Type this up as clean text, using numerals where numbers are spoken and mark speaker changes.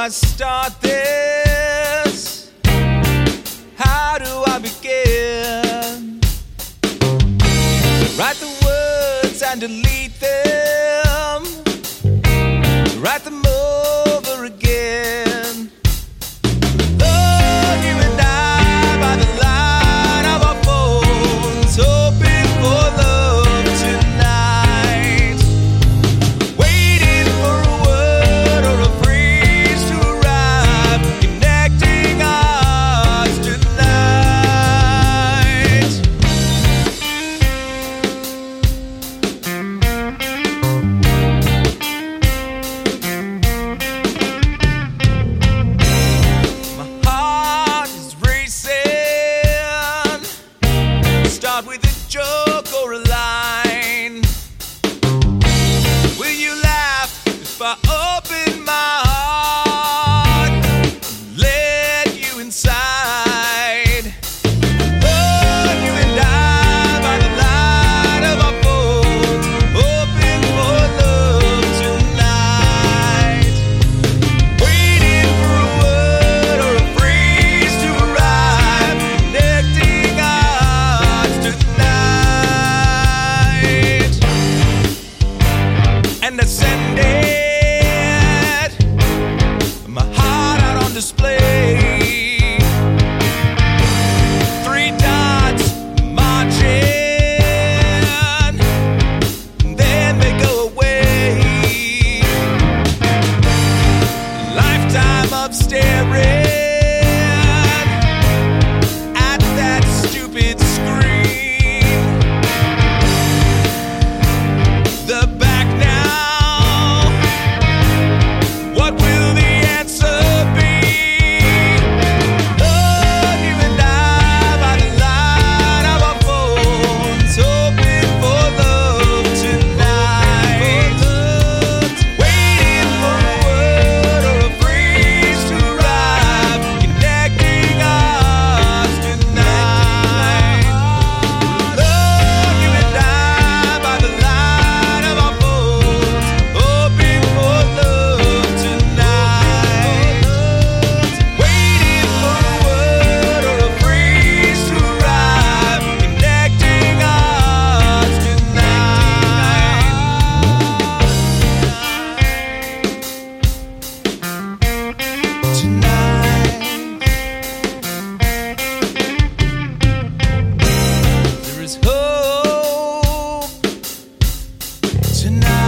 Speaker 1: I start this? How do I begin? Write the words and delete them. Write them over again. Love you and I by the light of our phones, hoping for love tonight. Waiting for a word or a phrase to arrive, connecting us tonight. My heart is racing. Start with a joke or a line. Will you laugh if I open my heart and let you inside? Love you and I by the light of our phones, hoping for love tonight. Waiting for a word or a phrase to arrive, connecting us tonight. And I send it, my heart out on display. Three dots marching, then they go away. Lifetime of staring at that stupid screen. The back now. What will the answer be? Love you and I by the light of our phones, hoping for love tonight. Waiting for a word or a phrase to arrive, connecting us tonight. Love you and I by the light of our phones, hoping for love tonight. Waiting for a word or a phrase to arrive, connecting us tonight. There is hope tonight.